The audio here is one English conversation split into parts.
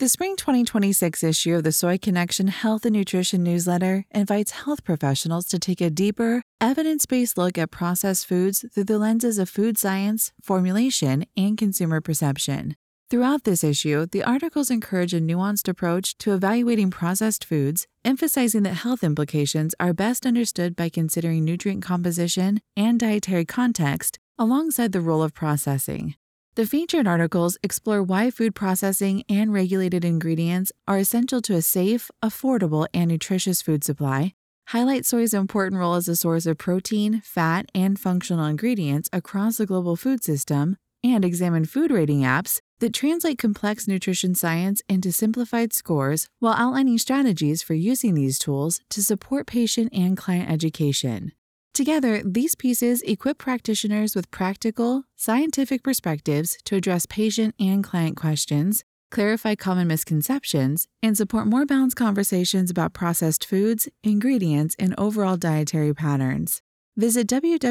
The spring 2026 issue of the Soy Connection Health and Nutrition newsletter invites health professionals to take a deeper, evidence-based look at processed foods through the lenses of food science, formulation, and consumer perception. Throughout this issue, the articles encourage a nuanced approach to evaluating processed foods, emphasizing that health implications are best understood by considering nutrient composition and dietary context alongside the role of processing. The featured articles explore why food processing and regulated ingredients are essential to a safe, affordable, and nutritious food supply, highlight soy's important role as a source of protein, fat, and functional ingredients across the global food system, and examine food rating apps that translate complex nutrition science into simplified scores while outlining strategies for using these tools to support patient and client education. Together, these pieces equip practitioners with practical, scientific perspectives to address patient and client questions, clarify common misconceptions, and support more balanced conversations about processed foods, ingredients, and overall dietary patterns. Visit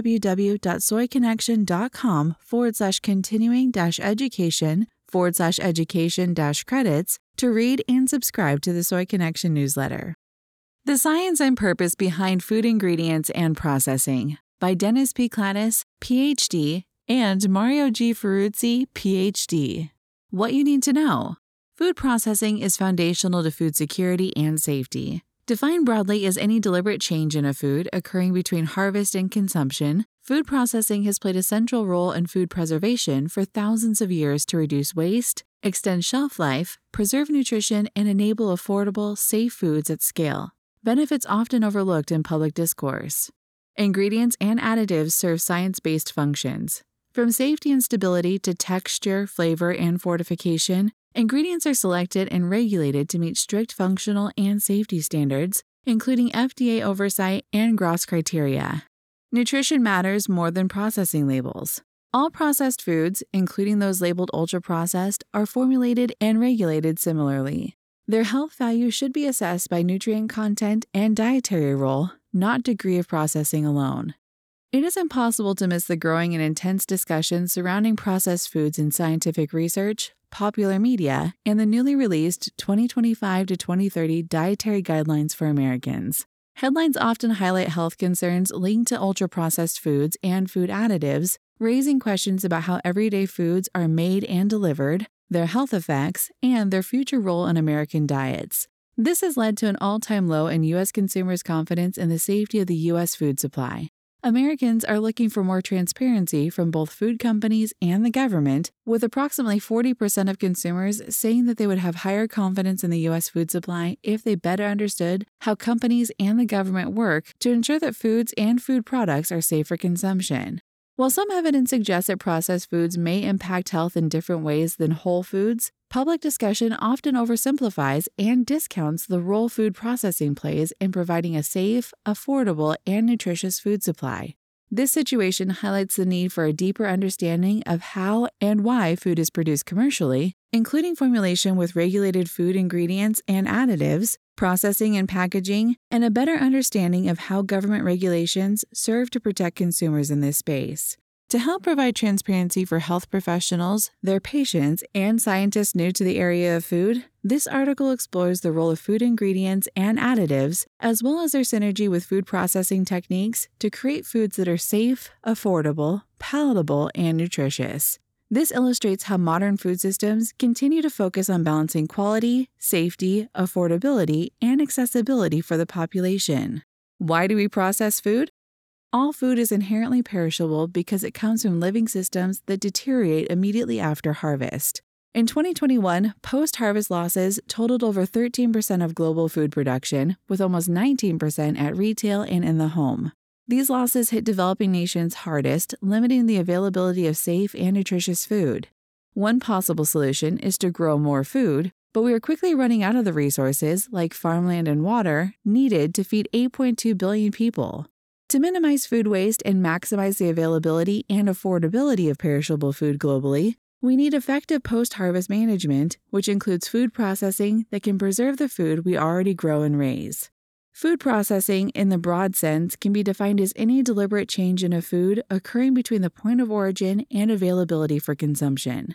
www.soyconnection.com/continuing-education/education-credits to read and subscribe to the Soy Connection newsletter. The Science and Purpose Behind Food Ingredients and Processing by Dennis P. Cladis, Ph.D., and Mario G. Ferruzzi, Ph.D. What you need to know. Food processing is foundational to food security and safety. Defined broadly as any deliberate change in a food occurring between harvest and consumption, food processing has played a central role in food preservation for thousands of years to reduce waste, extend shelf life, preserve nutrition, and enable affordable, safe foods at scale. Benefits often overlooked in public discourse. Ingredients and additives serve science-based functions. From safety and stability to texture, flavor, and fortification, ingredients are selected and regulated to meet strict functional and safety standards, including FDA oversight and GRAS criteria. Nutrition matters more than processing labels. All processed foods, including those labeled ultra-processed, are formulated and regulated similarly. Their health value should be assessed by nutrient content and dietary role, not degree of processing alone. It is impossible to miss the growing and intense discussion surrounding processed foods in scientific research, popular media, and the newly released 2025 to 2030 Dietary Guidelines for Americans. Headlines often highlight health concerns linked to ultra-processed foods and food additives, raising questions about how everyday foods are made and delivered, their health effects, and their future role in American diets. This has led to an all-time low in U.S. consumers' confidence in the safety of the U.S. food supply. Americans are looking for more transparency from both food companies and the government, with approximately 40% of consumers saying that they would have higher confidence in the U.S. food supply if they better understood how companies and the government work to ensure that foods and food products are safe for consumption. While some evidence suggests that processed foods may impact health in different ways than whole foods, public discussion often oversimplifies and discounts the role food processing plays in providing a safe, affordable, and nutritious food supply. This situation highlights the need for a deeper understanding of how and why food is produced commercially, including formulation with regulated food ingredients and additives, processing and packaging, and a better understanding of how government regulations serve to protect consumers in this space. To help provide transparency for health professionals, their patients, and scientists new to the area of food, this article explores the role of food ingredients and additives, as well as their synergy with food processing techniques to create foods that are safe, affordable, palatable, and nutritious. This illustrates how modern food systems continue to focus on balancing quality, safety, affordability, and accessibility for the population. Why do we process food? All food is inherently perishable because it comes from living systems that deteriorate immediately after harvest. In 2021, post-harvest losses totaled over 13% of global food production, with almost 19% at retail and in the home. These losses hit developing nations hardest, limiting the availability of safe and nutritious food. One possible solution is to grow more food, but we are quickly running out of the resources, like farmland and water, needed to feed 8.2 billion people. To minimize food waste and maximize the availability and affordability of perishable food globally, we need effective post-harvest management, which includes food processing that can preserve the food we already grow and raise. Food processing, in the broad sense, can be defined as any deliberate change in a food occurring between the point of origin and availability for consumption.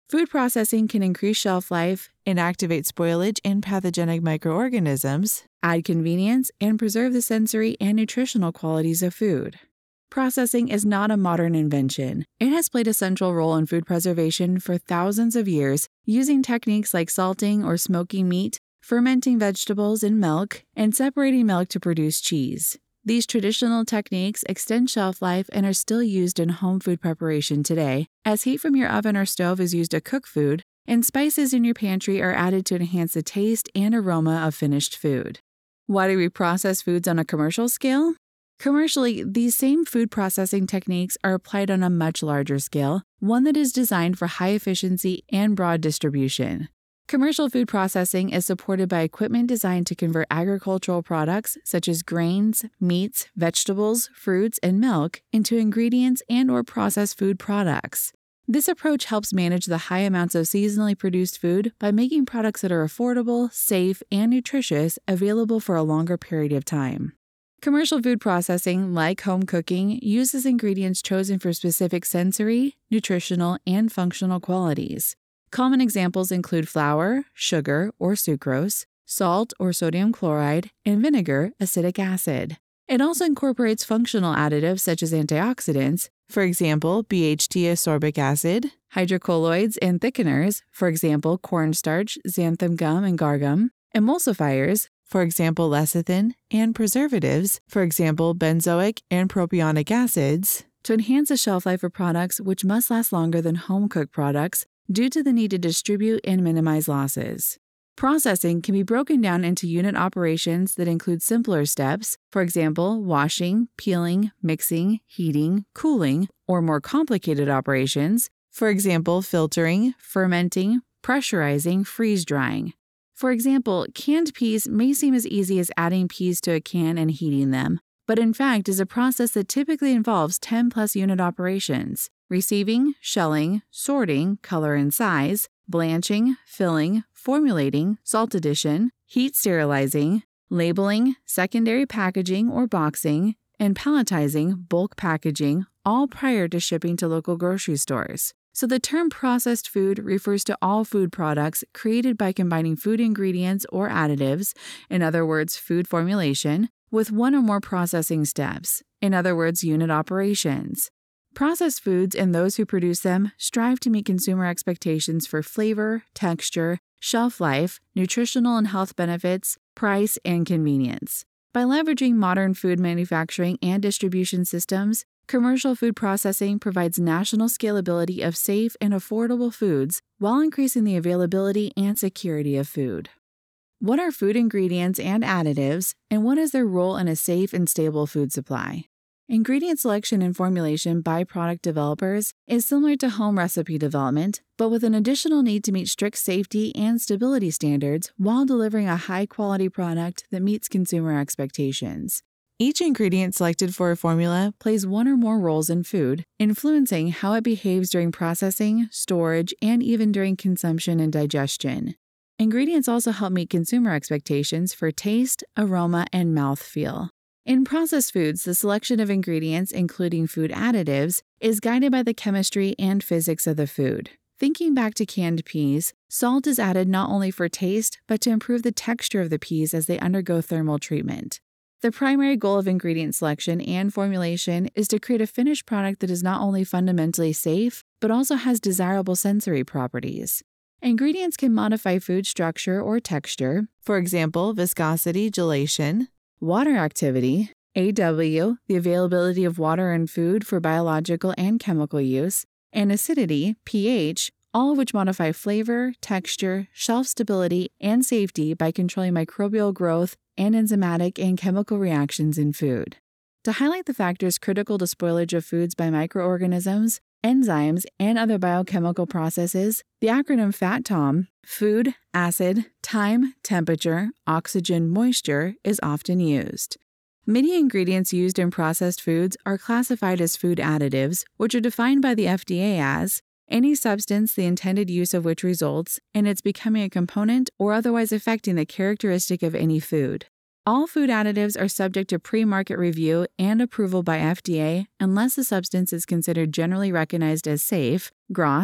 Food processing can increase shelf life, inactivate spoilage and pathogenic microorganisms, add convenience, and preserve the sensory and nutritional qualities of food. Processing is not a modern invention. It has played a central role in food preservation for thousands of years, using techniques like salting or smoking meat, fermenting vegetables in milk, and separating milk to produce cheese. These traditional techniques extend shelf life and are still used in home food preparation today, as heat from your oven or stove is used to cook food, and spices in your pantry are added to enhance the taste and aroma of finished food. Why do we process foods on a commercial scale? Commercially, these same food processing techniques are applied on a much larger scale, one that is designed for high efficiency and broad distribution. Commercial food processing is supported by equipment designed to convert agricultural products such as grains, meats, vegetables, fruits, and milk into ingredients and/or processed food products. This approach helps manage the high amounts of seasonally produced food by making products that are affordable, safe, and nutritious available for a longer period of time. Commercial food processing, like home cooking, uses ingredients chosen for specific sensory, nutritional, and functional qualities. Common examples include flour, sugar or sucrose, salt or sodium chloride, and vinegar, acetic acid. It also incorporates functional additives such as antioxidants, for example, BHT ascorbic acid, hydrocolloids and thickeners, for example, cornstarch, xanthan gum, and agar gum, emulsifiers, for example, lecithin, and preservatives, for example, benzoic and propionic acids, to enhance the shelf life of products which must last longer than home-cooked products due to the need to distribute and minimize losses. Processing can be broken down into unit operations that include simpler steps, for example, washing, peeling, mixing, heating, cooling, or more complicated operations, for example, filtering, fermenting, pressurizing, freeze-drying. For example, canned peas may seem as easy as adding peas to a can and heating them, but in fact is a process that typically involves 10+ unit operations: receiving, shelling, sorting, color and size, blanching, filling, formulating, salt addition, heat sterilizing, labeling, secondary packaging or boxing, and palletizing, bulk packaging, all prior to shipping to local grocery stores. So the term processed food refers to all food products created by combining food ingredients or additives, in other words, food formulation, with one or more processing steps, in other words, unit operations. Processed foods and those who produce them strive to meet consumer expectations for flavor, texture, shelf life, nutritional and health benefits, price, and convenience. By leveraging modern food manufacturing and distribution systems, commercial food processing provides national scalability of safe and affordable foods while increasing the availability and security of food. What are food ingredients and additives, and what is their role in a safe and stable food supply? Ingredient selection and formulation by product developers is similar to home recipe development, but with an additional need to meet strict safety and stability standards while delivering a high-quality product that meets consumer expectations. Each ingredient selected for a formula plays one or more roles in food, influencing how it behaves during processing, storage, and even during consumption and digestion. Ingredients also help meet consumer expectations for taste, aroma, and mouthfeel. In processed foods, the selection of ingredients, including food additives, is guided by the chemistry and physics of the food. Thinking back to canned peas, salt is added not only for taste, but to improve the texture of the peas as they undergo thermal treatment. The primary goal of ingredient selection and formulation is to create a finished product that is not only fundamentally safe, but also has desirable sensory properties. Ingredients can modify food structure or texture, for example, viscosity, gelation, water activity, AW, the availability of water in food for biological and chemical use, and acidity, pH, all of which modify flavor, texture, shelf stability, and safety by controlling microbial growth and enzymatic and chemical reactions in food. To highlight the factors critical to spoilage of foods by microorganisms, enzymes, and other biochemical processes, the acronym FATTOM, food, acid, time, temperature, oxygen, moisture, is often used. Many ingredients used in processed foods are classified as food additives, which are defined by the FDA as any substance the intended use of which results in its becoming a component or otherwise affecting the characteristic of any food. All food additives are subject to pre-market review and approval by FDA unless the substance is considered generally recognized as safe, GRAS,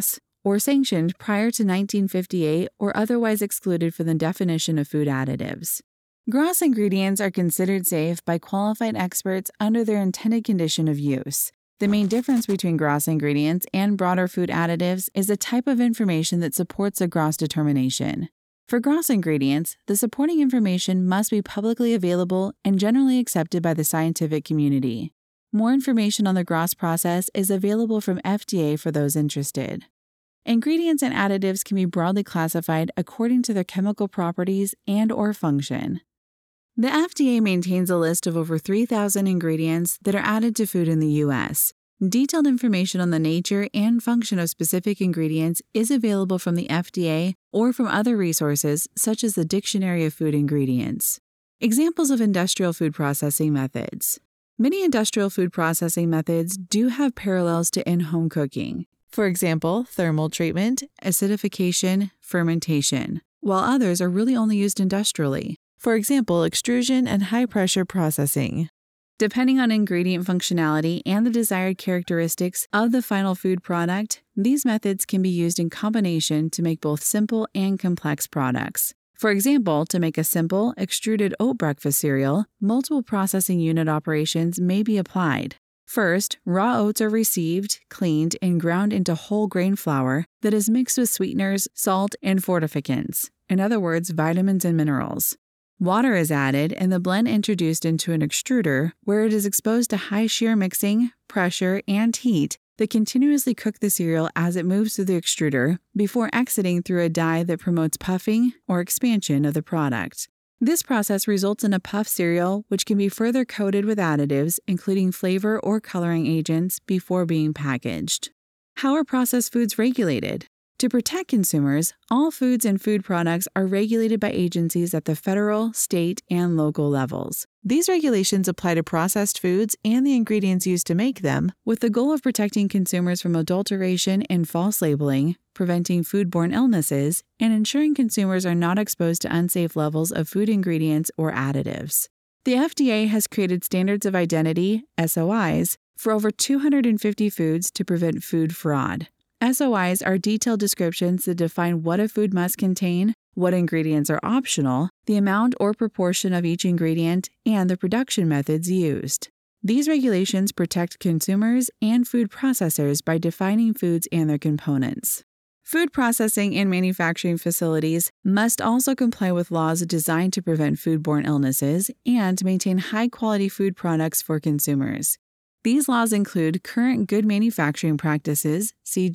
or sanctioned prior to 1958 or otherwise excluded from the definition of food additives. GRAS ingredients are considered safe by qualified experts under their intended condition of use. The main difference between GRAS ingredients and broader food additives is the type of information that supports a GRAS determination. For GRAS ingredients, the supporting information must be publicly available and generally accepted by the scientific community. More information on the GRAS process is available from FDA for those interested. Ingredients and additives can be broadly classified according to their chemical properties and/or function. The FDA maintains a list of over 3,000 ingredients that are added to food in the U.S. Detailed information on the nature and function of specific ingredients is available from the FDA or from other resources such as the Dictionary of Food Ingredients. Examples of industrial food processing methods. Many industrial food processing methods do have parallels to in-home cooking. For example, thermal treatment, acidification, fermentation, while others are really only used industrially. For example, extrusion and high-pressure processing. Depending on ingredient functionality and the desired characteristics of the final food product, these methods can be used in combination to make both simple and complex products. For example, to make a simple, extruded oat breakfast cereal, multiple processing unit operations may be applied. First, raw oats are received, cleaned, and ground into whole grain flour that is mixed with sweeteners, salt, and fortificants, in other words, vitamins and minerals. Water is added and the blend introduced into an extruder where it is exposed to high shear mixing, pressure, and heat that continuously cook the cereal as it moves through the extruder before exiting through a die that promotes puffing or expansion of the product. This process results in a puff cereal which can be further coated with additives, including flavor or coloring agents, before being packaged. How are processed foods regulated? To protect consumers, all foods and food products are regulated by agencies at the federal, state, and local levels. These regulations apply to processed foods and the ingredients used to make them, with the goal of protecting consumers from adulteration and false labeling, preventing foodborne illnesses, and ensuring consumers are not exposed to unsafe levels of food ingredients or additives. The FDA has created standards of identity, SOIs, for over 250 foods to prevent food fraud. SOIs are detailed descriptions that define what a food must contain, what ingredients are optional, the amount or proportion of each ingredient, and the production methods used. These regulations protect consumers and food processors by defining foods and their components. Food processing and manufacturing facilities must also comply with laws designed to prevent foodborne illnesses and maintain high-quality food products for consumers. These laws include Current Good Manufacturing Practices,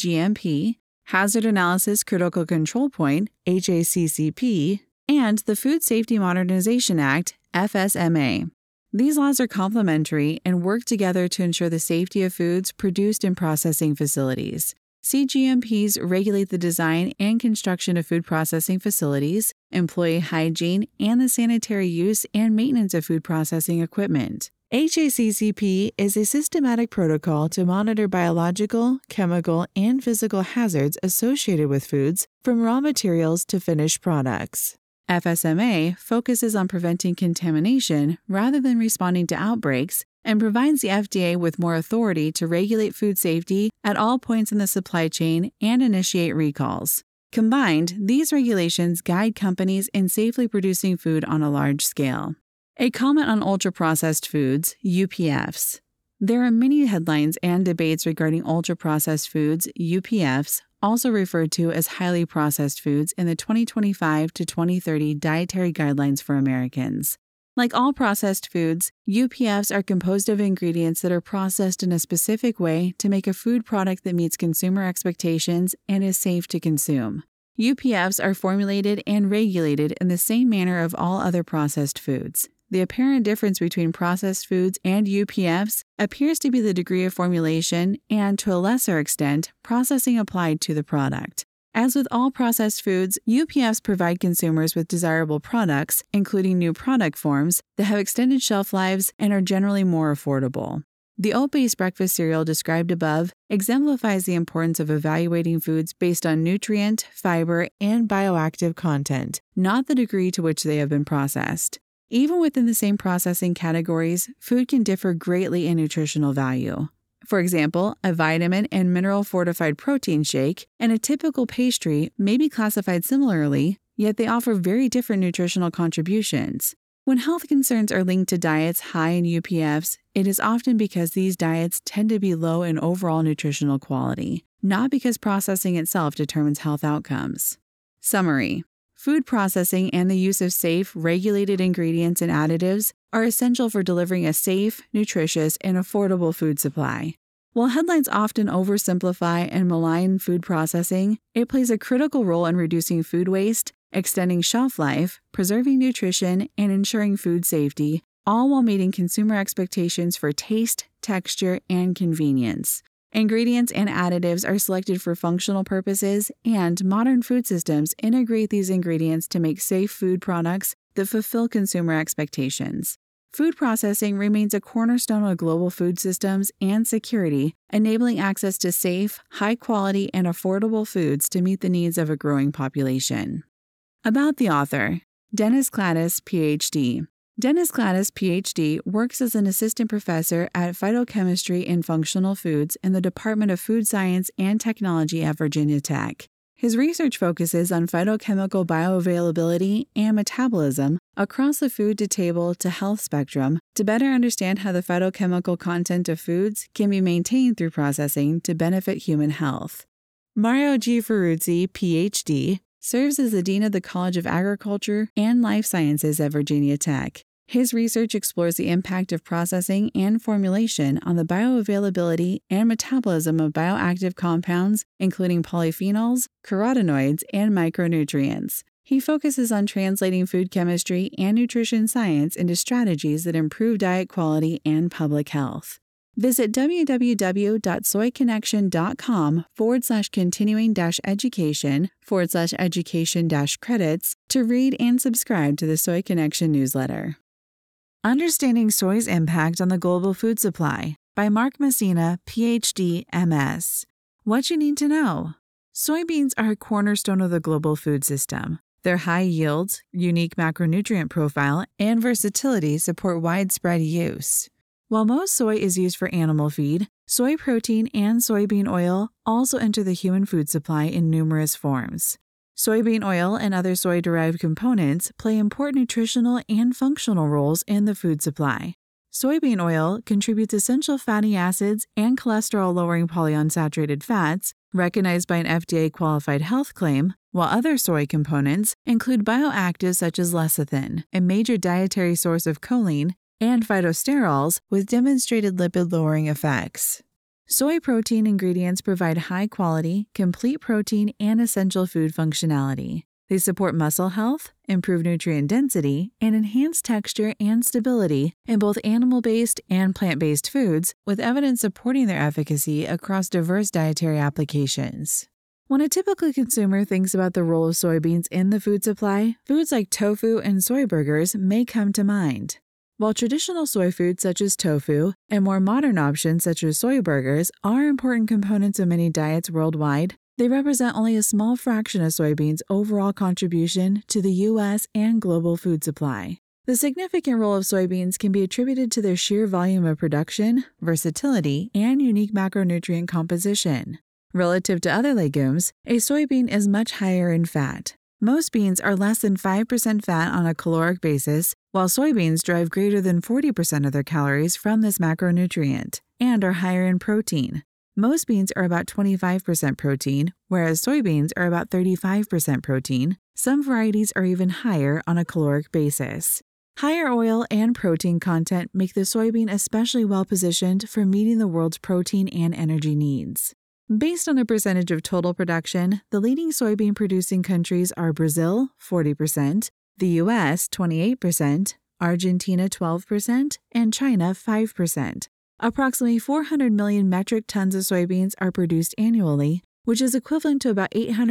CGMP, Hazard Analysis Critical Control Point, HACCP, and the Food Safety Modernization Act, FSMA. These laws are complementary and work together to ensure the safety of foods produced in processing facilities. CGMPs regulate the design and construction of food processing facilities, employee hygiene, and the sanitary use and maintenance of food processing equipment. HACCP is a systematic protocol to monitor biological, chemical, and physical hazards associated with foods, from raw materials to finished products. FSMA focuses on preventing contamination rather than responding to outbreaks and provides the FDA with more authority to regulate food safety at all points in the supply chain and initiate recalls. Combined, these regulations guide companies in safely producing food on a large scale. A comment on ultra-processed foods, UPFs. There are many headlines and debates regarding ultra-processed foods, UPFs, also referred to as highly processed foods in the 2025 to 2030 Dietary Guidelines for Americans. Like all processed foods, UPFs are composed of ingredients that are processed in a specific way to make a food product that meets consumer expectations and is safe to consume. UPFs are formulated and regulated in the same manner of all other processed foods. The apparent difference between processed foods and UPFs appears to be the degree of formulation and, to a lesser extent, processing applied to the product. As with all processed foods, UPFs provide consumers with desirable products, including new product forms that have extended shelf lives and are generally more affordable. The oat-based breakfast cereal described above exemplifies the importance of evaluating foods based on nutrient, fiber, and bioactive content, not the degree to which they have been processed. Even within the same processing categories, food can differ greatly in nutritional value. For example, a vitamin and mineral fortified protein shake and a typical pastry may be classified similarly, yet they offer very different nutritional contributions. When health concerns are linked to diets high in UPFs, it is often because these diets tend to be low in overall nutritional quality, not because processing itself determines health outcomes. Summary: food processing and the use of safe, regulated ingredients and additives are essential for delivering a safe, nutritious, and affordable food supply. While headlines often oversimplify and malign food processing, it plays a critical role in reducing food waste, extending shelf life, preserving nutrition, and ensuring food safety, all while meeting consumer expectations for taste, texture, and convenience. Ingredients and additives are selected for functional purposes, and modern food systems integrate these ingredients to make safe food products that fulfill consumer expectations. Food processing remains a cornerstone of global food systems and security, enabling access to safe, high-quality, and affordable foods to meet the needs of a growing population. About the author: Dennis Klattes, Ph.D. Dennis Klattes, Ph.D., works as an assistant professor at Phytochemistry and Functional Foods in the Department of Food Science and Technology at Virginia Tech. His research focuses on phytochemical bioavailability and metabolism across the food-to-table to health spectrum to better understand how the phytochemical content of foods can be maintained through processing to benefit human health. Mario G. Ferruzzi, Ph.D., serves as the Dean of the College of Agriculture and Life Sciences at Virginia Tech. His research explores the impact of processing and formulation on the bioavailability and metabolism of bioactive compounds, including polyphenols, carotenoids, and micronutrients. He focuses on translating food chemistry and nutrition science into strategies that improve diet quality and public health. Visit www.soyconnection.com/continuing-education/education-credits to read and subscribe to the Soy Connection newsletter. Understanding Soy's Impact on the Global Food Supply by Mark Messina, Ph.D., M.S. What you need to know. Soybeans are a cornerstone of the global food system. Their high yields, unique macronutrient profile, and versatility support widespread use. While most soy is used for animal feed, soy protein and soybean oil also enter the human food supply in numerous forms. Soybean oil and other soy-derived components play important nutritional and functional roles in the food supply. Soybean oil contributes essential fatty acids and cholesterol-lowering polyunsaturated fats, recognized by an FDA-qualified health claim, while other soy components include bioactives such as lecithin, a major dietary source of choline, and phytosterols with demonstrated lipid-lowering effects. Soy protein ingredients provide high-quality, complete protein and essential food functionality. They support muscle health, improve nutrient density, and enhance texture and stability in both animal-based and plant-based foods, with evidence supporting their efficacy across diverse dietary applications. When a typical consumer thinks about the role of soybeans in the food supply, foods like tofu and soy burgers may come to mind. While traditional soy foods such as tofu and more modern options such as soy burgers are important components of many diets worldwide, they represent only a small fraction of soybeans' overall contribution to the U.S. and global food supply. The significant role of soybeans can be attributed to their sheer volume of production, versatility, and unique macronutrient composition. Relative to other legumes, a soybean is much higher in fat. Most beans are less than 5% fat on a caloric basis, while soybeans derive greater than 40% of their calories from this macronutrient and are higher in protein. Most beans are about 25% protein, whereas soybeans are about 35% protein. Some varieties are even higher on a caloric basis. Higher oil and protein content make the soybean especially well-positioned for meeting the world's protein and energy needs. Based on the percentage of total production, the leading soybean-producing countries are Brazil, 40%, the U.S., 28%, Argentina, 12%, and China, 5%. Approximately 400 million metric tons of soybeans are produced annually, which is equivalent to about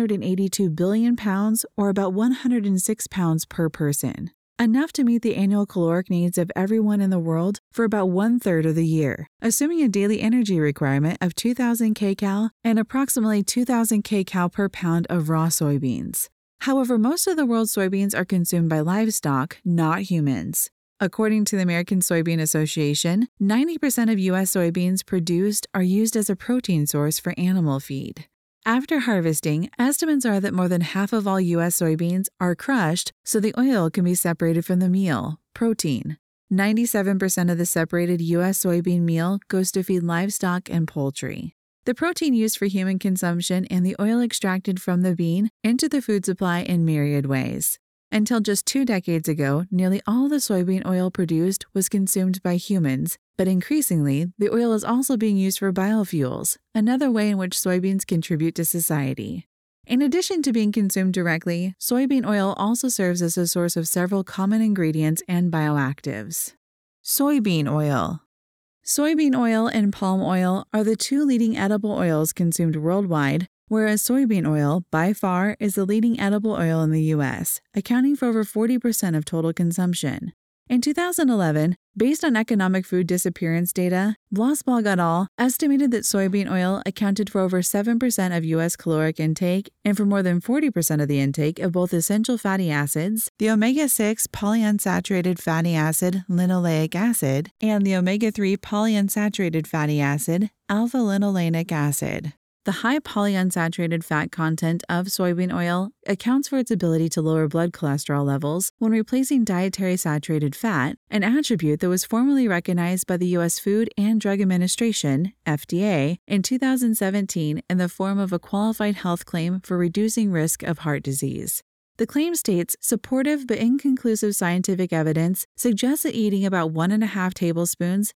882 billion pounds or about 106 pounds per person. Enough to meet the annual caloric needs of everyone in the world for about 1/3 of the year, assuming a daily energy requirement of 2,000 kcal and approximately 2,000 kcal per pound of raw soybeans. However, most of the world's soybeans are consumed by livestock, not humans. According to the American Soybean Association, 90% of U.S. soybeans produced are used as a protein source for animal feed. After harvesting, estimates are that more than half of all U.S. soybeans are crushed so the oil can be separated from the meal, protein. 97% of the separated U.S. soybean meal goes to feed livestock and poultry. The protein used for human consumption and the oil extracted from the bean enter the food supply in myriad ways. Until just 2 decades ago, nearly all the soybean oil produced was consumed by humans, but increasingly, the oil is also being used for biofuels, another way in which soybeans contribute to society. In addition to being consumed directly, soybean oil also serves as a source of several common ingredients and bioactives. Soybean oil. Soybean oil and palm oil are the 2 leading edible oils consumed worldwide, whereas soybean oil, by far, is the leading edible oil in the U.S., accounting for over 40% of total consumption. In 2011, based on economic food disappearance data, Blossbach et al. Estimated that soybean oil accounted for over 7% of U.S. caloric intake and for more than 40% of the intake of both essential fatty acids, the omega-6 polyunsaturated fatty acid linoleic acid, and the omega-3 polyunsaturated fatty acid alpha-linolenic acid. The high polyunsaturated fat content of soybean oil accounts for its ability to lower blood cholesterol levels when replacing dietary saturated fat, an attribute that was formally recognized by the U.S. Food and Drug Administration, FDA, in 2017 in the form of a qualified health claim for reducing risk of heart disease. The claim states supportive but inconclusive scientific evidence suggests that eating about 1.5 tablespoons,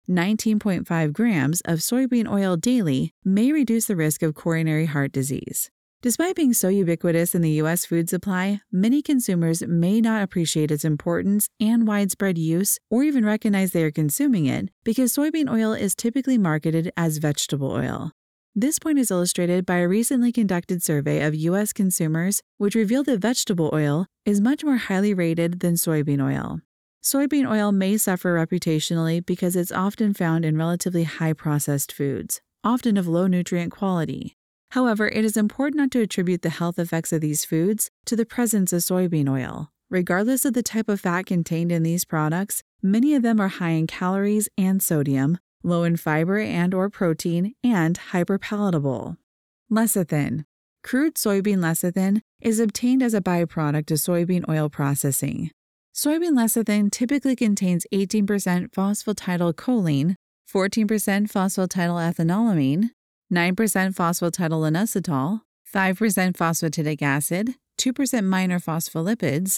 19.5 grams of soybean oil daily may reduce the risk of coronary heart disease. Despite being so ubiquitous in the U.S. food supply, many consumers may not appreciate its importance and widespread use or even recognize they are consuming it because soybean oil is typically marketed as vegetable oil. This point is illustrated by a recently conducted survey of U.S. consumers, which revealed that vegetable oil is much more highly rated than soybean oil. Soybean oil may suffer reputationally because it's often found in relatively high processed foods, often of low nutrient quality. However, it is important not to attribute the health effects of these foods to the presence of soybean oil. Regardless of the type of fat contained in these products, many of them are high in calories and sodium, low in fiber and/or protein, and hyperpalatable. Lecithin. Crude soybean lecithin is obtained as a byproduct of soybean oil processing. Soybean lecithin typically contains 18% phosphatidylcholine, 14% phosphatidylethanolamine, 9% phosphatidylinositol, 5% phosphatidic acid, 2% minor phospholipids,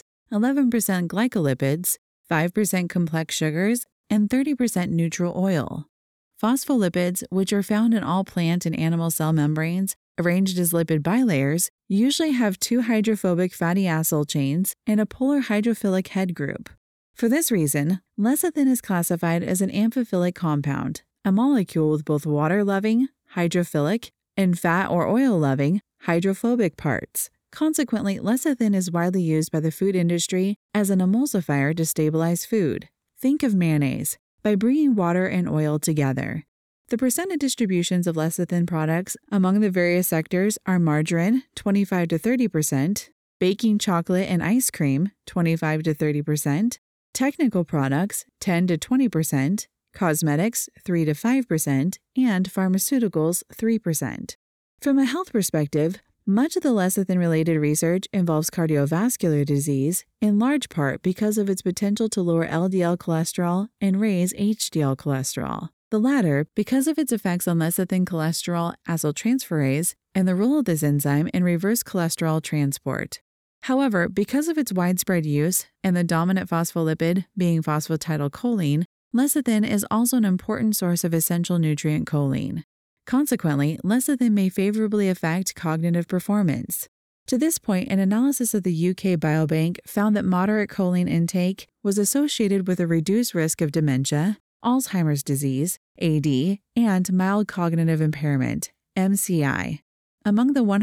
11% glycolipids, 5% complex sugars, and 30% neutral oil. Phospholipids, which are found in all plant and animal cell membranes, arranged as lipid bilayers, usually have 2 hydrophobic fatty acyl chains and a polar hydrophilic head group. For this reason, lecithin is classified as an amphiphilic compound, a molecule with both water-loving, hydrophilic, and fat or oil-loving, hydrophobic parts. Consequently, lecithin is widely used by the food industry as an emulsifier to stabilize food. Think of mayonnaise, by bringing water and oil together. The percentage distributions of lecithin products among the various sectors are margarine, 25 to 30%, baking chocolate and ice cream, 25 to 30%, technical products, 10 to 20%, cosmetics, 3 to 5%, and pharmaceuticals, 3%. From a health perspective, much of the lecithin-related research involves cardiovascular disease, in large part because of its potential to lower LDL cholesterol and raise HDL cholesterol. The latter because of its effects on lecithin cholesterol acyltransferase and the role of this enzyme in reverse cholesterol transport. However, because of its widespread use and the dominant phospholipid being phosphatidylcholine, lecithin is also an important source of essential nutrient choline. Consequently, lecithin may favorably affect cognitive performance. To this point, an analysis of the UK Biobank found that moderate choline intake was associated with a reduced risk of dementia, Alzheimer's disease, AD, and mild cognitive impairment, MCI. Among the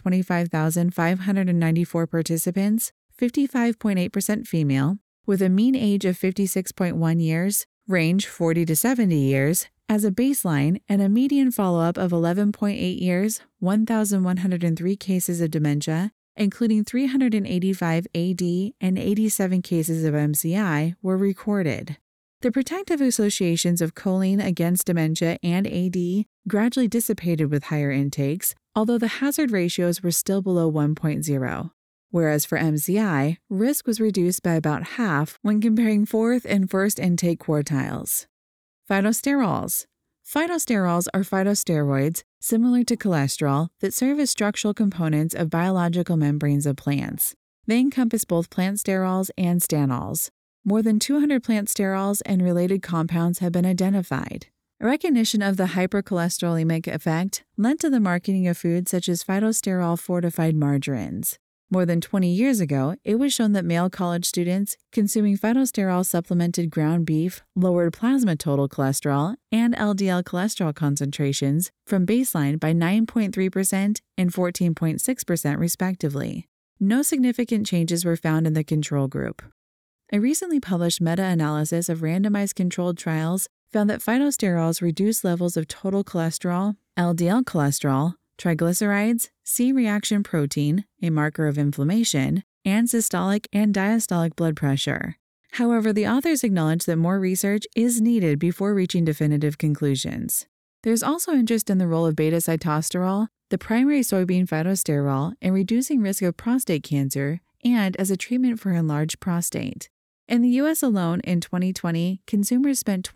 125,594 participants, 55.8% female, with a mean age of 56.1 years, range 40 to 70 years, as a baseline and a median follow-up of 11.8 years, 1,103 cases of dementia, including 385 AD and 87 cases of MCI, were recorded. The protective associations of choline against dementia and AD gradually dissipated with higher intakes, although the hazard ratios were still below 1.0. Whereas for MCI, risk was reduced by about half when comparing fourth and first intake quartiles. Phytosterols. Phytosterols are phytosteroids, similar to cholesterol, that serve as structural components of biological membranes of plants. They encompass both plant sterols and stanols. More than 200 plant sterols and related compounds have been identified. Recognition of the hypercholesterolemic effect led to the marketing of foods such as phytosterol-fortified margarines. More than 20 years ago, it was shown that male college students consuming phytosterol-supplemented ground beef lowered plasma total cholesterol and LDL cholesterol concentrations from baseline by 9.3% and 14.6% respectively. No significant changes were found in the control group. A recently published meta-analysis of randomized controlled trials found that phytosterols reduce levels of total cholesterol, LDL cholesterol, triglycerides, C-reaction protein, a marker of inflammation, and systolic and diastolic blood pressure. However, the authors acknowledge that more research is needed before reaching definitive conclusions. There's also interest in the role of beta-sitosterol, the primary soybean phytosterol, in reducing risk of prostate cancer and as a treatment for enlarged prostate. In the U.S. alone, in 2020, consumers spent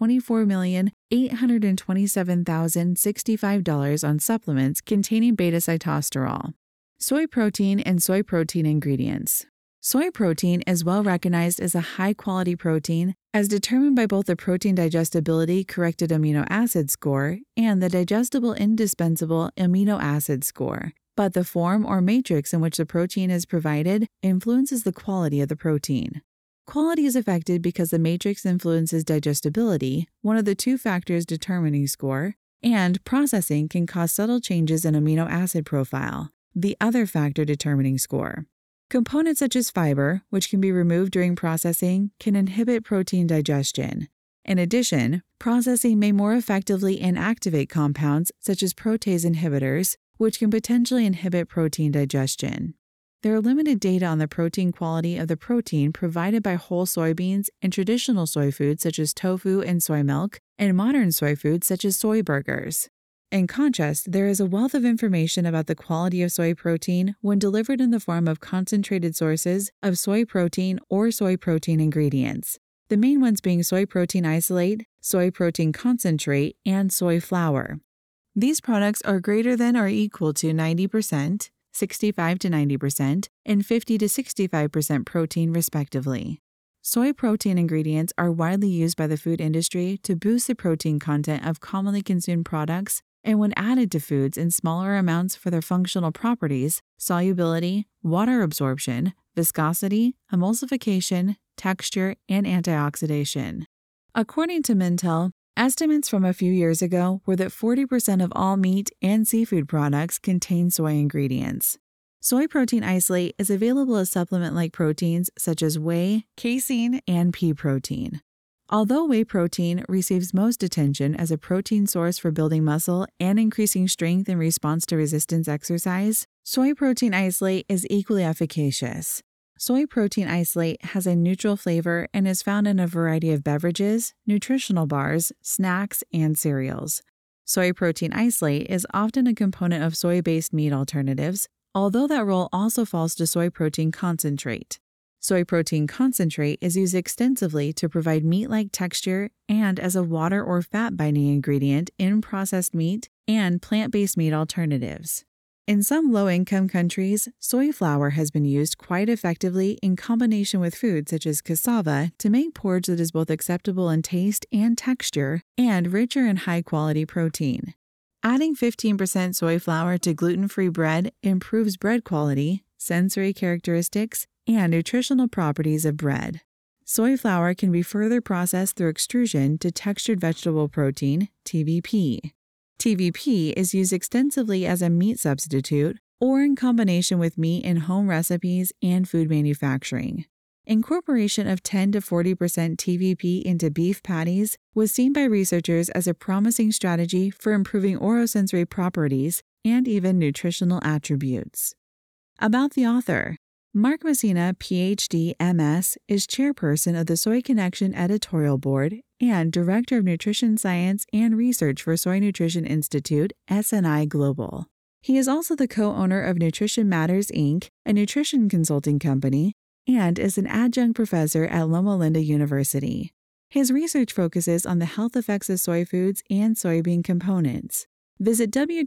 $24,827,065 on supplements containing beta-sitosterol. Soy protein and soy protein ingredients. Soy protein is well recognized as a high-quality protein as determined by both the protein digestibility corrected amino acid score and the digestible indispensable amino acid score. But the form or matrix in which the protein is provided influences the quality of the protein. Quality is affected because the matrix influences digestibility, one of the two factors determining score, and processing can cause subtle changes in amino acid profile, the other factor determining score. Components such as fiber, which can be removed during processing, can inhibit protein digestion. In addition, processing may more effectively inactivate compounds such as protease inhibitors, which can potentially inhibit protein digestion. There are limited data on the protein quality of the protein provided by whole soybeans in traditional soy foods such as tofu and soy milk, and modern soy foods such as soy burgers. In contrast, there is a wealth of information about the quality of soy protein when delivered in the form of concentrated sources of soy protein or soy protein ingredients, the main ones being soy protein isolate, soy protein concentrate, and soy flour. These products are greater than or equal to 90%, 65 to 90%, and 50 to 65% protein, respectively. Soy protein ingredients are widely used by the food industry to boost the protein content of commonly consumed products, and when added to foods in smaller amounts for their functional properties, solubility, water absorption, viscosity, emulsification, texture, and antioxidation. According to Mintel, estimates from a few years ago were that 40% of all meat and seafood products contain soy ingredients. Soy protein isolate is available as supplement-like proteins such as whey, casein, and pea protein. Although whey protein receives most attention as a protein source for building muscle and increasing strength in response to resistance exercise, soy protein isolate is equally efficacious. Soy protein isolate has a neutral flavor and is found in a variety of beverages, nutritional bars, snacks, and cereals. Soy protein isolate is often a component of soy-based meat alternatives, although that role also falls to soy protein concentrate. Soy protein concentrate is used extensively to provide meat-like texture and as a water or fat-binding ingredient in processed meat and plant-based meat alternatives. In some low-income countries, soy flour has been used quite effectively in combination with foods such as cassava to make porridge that is both acceptable in taste and texture and richer in high-quality protein. Adding 15% soy flour to gluten-free bread improves bread quality, sensory characteristics, and nutritional properties of bread. Soy flour can be further processed through extrusion to textured vegetable protein, TVP. TVP is used extensively as a meat substitute or in combination with meat in home recipes and food manufacturing. Incorporation of 10 to 40% TVP into beef patties was seen by researchers as a promising strategy for improving orosensory properties and even nutritional attributes. About the author. Mark Messina, PhD, MS, is chairperson of the Soy Connection editorial board and director of nutrition science and research for Soy Nutrition Institute, SNI Global. He is also the co-owner of Nutrition Matters, Inc., a nutrition consulting company, and is an adjunct professor at Loma Linda University. His research focuses on the health effects of soy foods and soybean components. Visit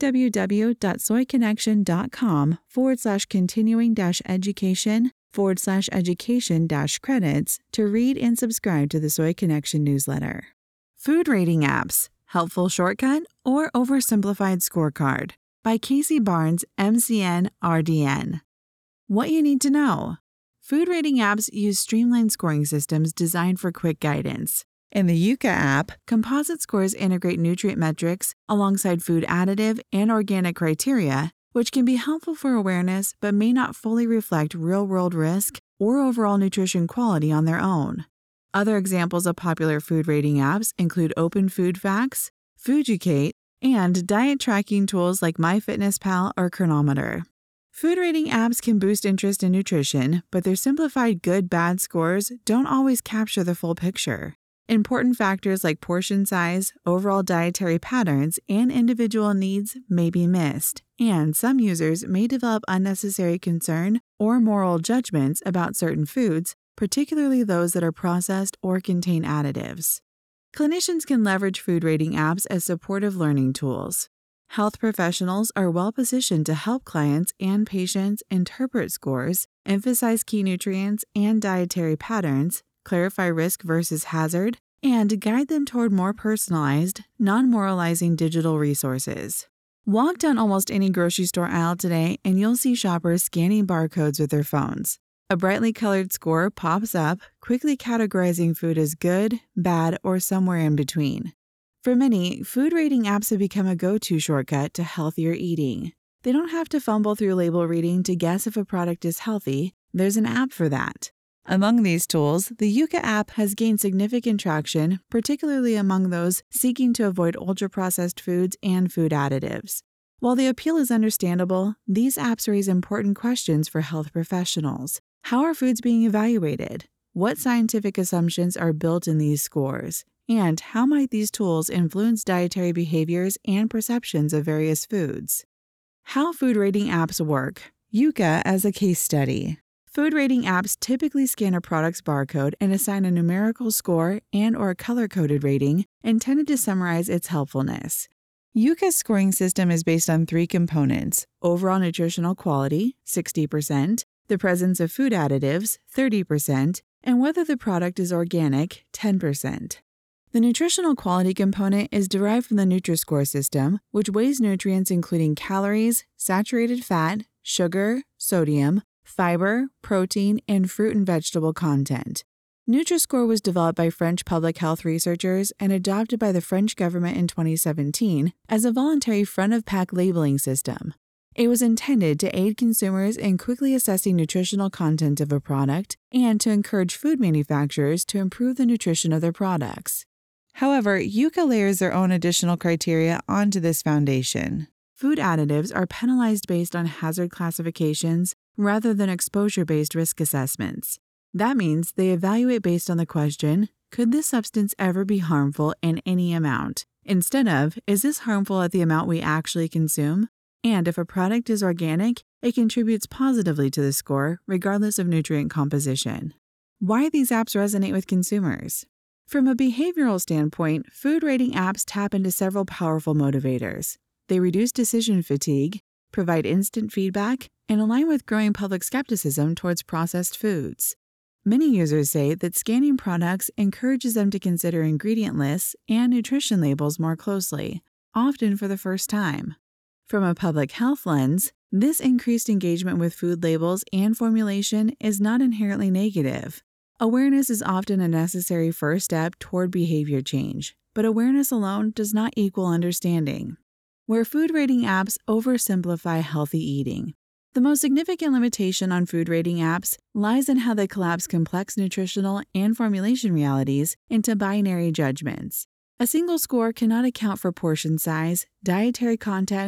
www.soyconnection.com/continuing-education/education-credits to read and subscribe to the Soy Connection newsletter. Food Rating Apps, Helpful Shortcut or Oversimplified Scorecard by Casey Barnes, MCN, RDN. What you need to know. Food rating apps use streamlined scoring systems designed for quick guidance. In the Yuka app, composite scores integrate nutrient metrics alongside food additive and organic criteria, which can be helpful for awareness but may not fully reflect real-world risk or overall nutrition quality on their own. Other examples of popular food rating apps include Open Food Facts, Fooducate, and diet tracking tools like MyFitnessPal or Chronometer. Food rating apps can boost interest in nutrition, but their simplified good-bad scores don't always capture the full picture. Important factors like portion size, overall dietary patterns, and individual needs may be missed, and some users may develop unnecessary concern or moral judgments about certain foods, particularly those that are processed or contain additives. Clinicians can leverage food rating apps as supportive learning tools. Health professionals are well-positioned to help clients and patients interpret scores, emphasize key nutrients and dietary patterns, clarify risk versus hazard, and guide them toward more personalized, non-moralizing digital resources. Walk down almost any grocery store aisle today and you'll see shoppers scanning barcodes with their phones. A brightly colored score pops up, quickly categorizing food as good, bad, or somewhere in between. For many, food rating apps have become a go-to shortcut to healthier eating. They don't have to fumble through label reading to guess if a product is healthy. There's an app for that. Among these tools, the Yuka app has gained significant traction, particularly among those seeking to avoid ultra-processed foods and food additives. While the appeal is understandable, these apps raise important questions for health professionals. How are foods being evaluated? What scientific assumptions are built in these scores? And how might these tools influence dietary behaviors and perceptions of various foods? How food rating apps work. Yuka as a case study. Food rating apps typically scan a product's barcode and assign a numerical score and/or a color-coded rating intended to summarize its helpfulness. Yuka's scoring system is based on 3 components: overall nutritional quality, 60%, the presence of food additives, 30%, and whether the product is organic, 10%. The nutritional quality component is derived from the Nutri-Score system, which weighs nutrients including calories, saturated fat, sugar, sodium, fiber, protein, and fruit and vegetable content. Nutri-Score was developed by French public health researchers and adopted by the French government in 2017 as a voluntary front-of-pack labeling system. It was intended to aid consumers in quickly assessing nutritional content of a product and to encourage food manufacturers to improve the nutrition of their products. However, Yuka layers their own additional criteria onto this foundation. Food additives are penalized based on hazard classifications rather than exposure-based risk assessments. That means they evaluate based on the question, could this substance ever be harmful in any amount? Instead of, is this harmful at the amount we actually consume? And if a product is organic, it contributes positively to the score, regardless of nutrient composition. Why these apps resonate with consumers? From a behavioral standpoint, food rating apps tap into several powerful motivators. They reduce decision fatigue, provide instant feedback, and align with growing public skepticism towards processed foods. Many users say that scanning products encourages them to consider ingredient lists and nutrition labels more closely, often for the first time. From a public health lens, this increased engagement with food labels and formulation is not inherently negative. Awareness is often a necessary first step toward behavior change, but awareness alone does not equal understanding. Where food rating apps oversimplify healthy eating. The most significant limitation on food rating apps lies in how they collapse complex nutritional and formulation realities into binary judgments. A single score cannot account for portion size, dietary context,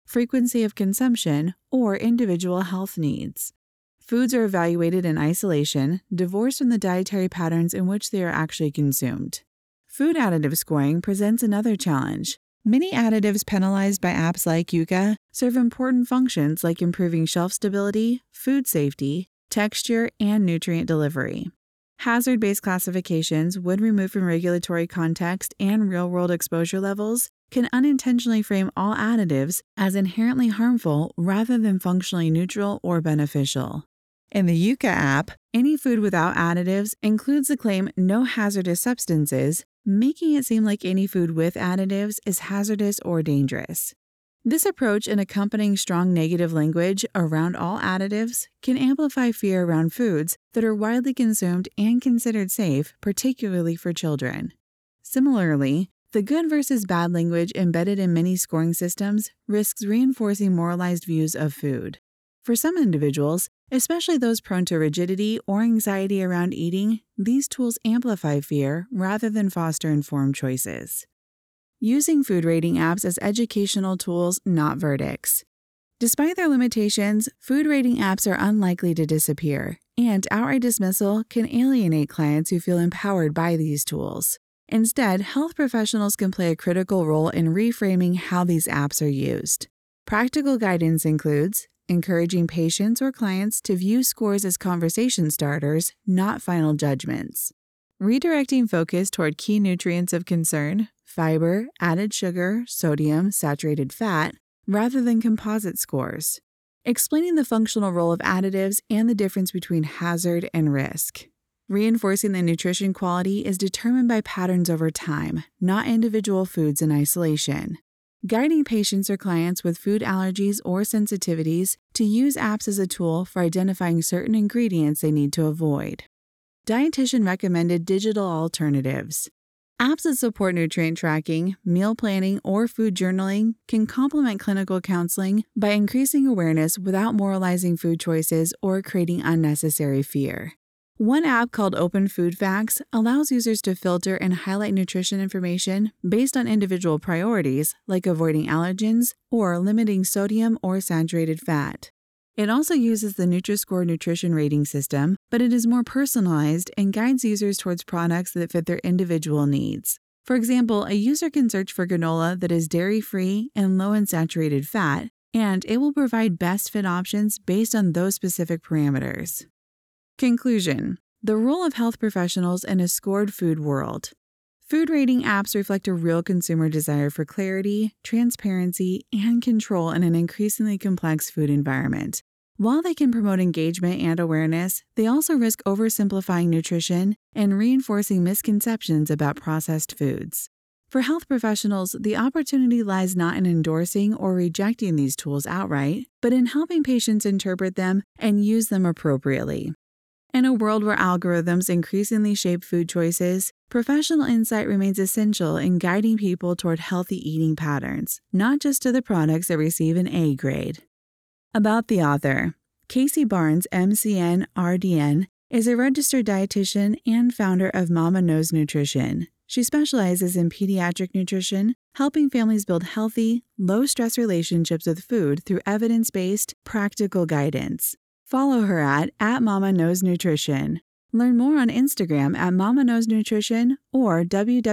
frequency of consumption, or individual health needs. Foods are evaluated in isolation, divorced from the dietary patterns in which they are actually consumed. Food additive scoring presents another challenge. Many additives penalized by apps like Yuka serve important functions like improving shelf stability, food safety, texture, and nutrient delivery. Hazard-based classifications, when removed from regulatory context and real-world exposure levels, can unintentionally frame all additives as inherently harmful rather than functionally neutral or beneficial. In the Yuka app, any food without additives includes the claim "no hazardous substances," making it seem like any food with additives is hazardous or dangerous. This approach and accompanying strong negative language around all additives can amplify fear around foods that are widely consumed and considered safe, particularly for children. Similarly, the good versus bad language embedded in many scoring systems risks reinforcing moralized views of food. For some individuals, especially those prone to rigidity or anxiety around eating, these tools amplify fear rather than foster informed choices. Using food rating apps as educational tools, not verdicts. Despite their limitations, food rating apps are unlikely to disappear, and outright dismissal can alienate clients who feel empowered by these tools. Instead, health professionals can play a critical role in reframing how these apps are used. Practical guidance includes encouraging patients or clients to view scores as conversation starters, not final judgments. Redirecting focus toward key nutrients of concern, fiber, added sugar, sodium, saturated fat, rather than composite scores. Explaining the functional role of additives and the difference between hazard and risk. Reinforcing the nutrition quality is determined by patterns over time, not individual foods in isolation. Guiding patients or clients with food allergies or sensitivities to use apps as a tool for identifying certain ingredients they need to avoid. Dietitian-recommended digital alternatives. Apps that support nutrient tracking, meal planning, or food journaling can complement clinical counseling by increasing awareness without moralizing food choices or creating unnecessary fear. One app called Open Food Facts allows users to filter and highlight nutrition information based on individual priorities, like avoiding allergens or limiting sodium or saturated fat. It also uses the Nutri-Score nutrition rating system, but it is more personalized and guides users towards products that fit their individual needs. For example, a user can search for granola that is dairy-free and low in saturated fat, and it will provide best fit options based on those specific parameters. Conclusion: the role of health professionals in a scored food world. Food rating apps reflect a real consumer desire for clarity, transparency, and control in an increasingly complex food environment. While they can promote engagement and awareness, they also risk oversimplifying nutrition and reinforcing misconceptions about processed foods. For health professionals, the opportunity lies not in endorsing or rejecting these tools outright, but in helping patients interpret them and use them appropriately. In a world where algorithms increasingly shape food choices, professional insight remains essential in guiding people toward healthy eating patterns, not just to the products that receive an A grade. About the author. Casey Barnes, MCN, RDN, is a registered dietitian and founder of Mama Knows Nutrition. She specializes in pediatric nutrition, helping families build healthy, low-stress relationships with food through evidence-based, practical guidance. Follow her at Mama Knows Nutrition. Learn more on Instagram at Mama Knows Nutrition or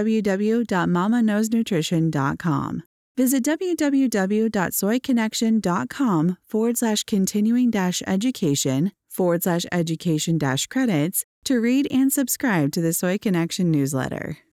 www.mamaknowsnutrition.com. Visit www.soyconnection.com/continuing-education/education-credits to read and subscribe to the Soy Connection newsletter.